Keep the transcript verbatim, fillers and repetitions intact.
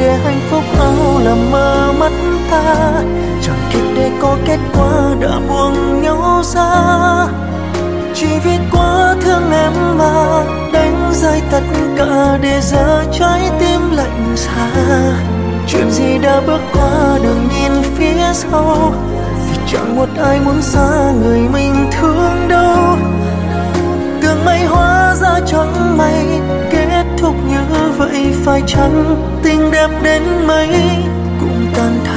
để hạnh phúc áo làm mơ mắt ta, chẳng kịp để có kết quả đã buông nhau ra. Chỉ vì quá thương em mà đánh rơi tất cả để giờ trái tim lạnh xa. Chuyện gì đã bước qua đừng nhìn phía sau, vì chẳng một ai muốn xa người mình thương đâu. Tưởng mây hóa ra chẳng may, kết thúc như vậy phải chăng tình đẹp đến mấy cũng tan thành.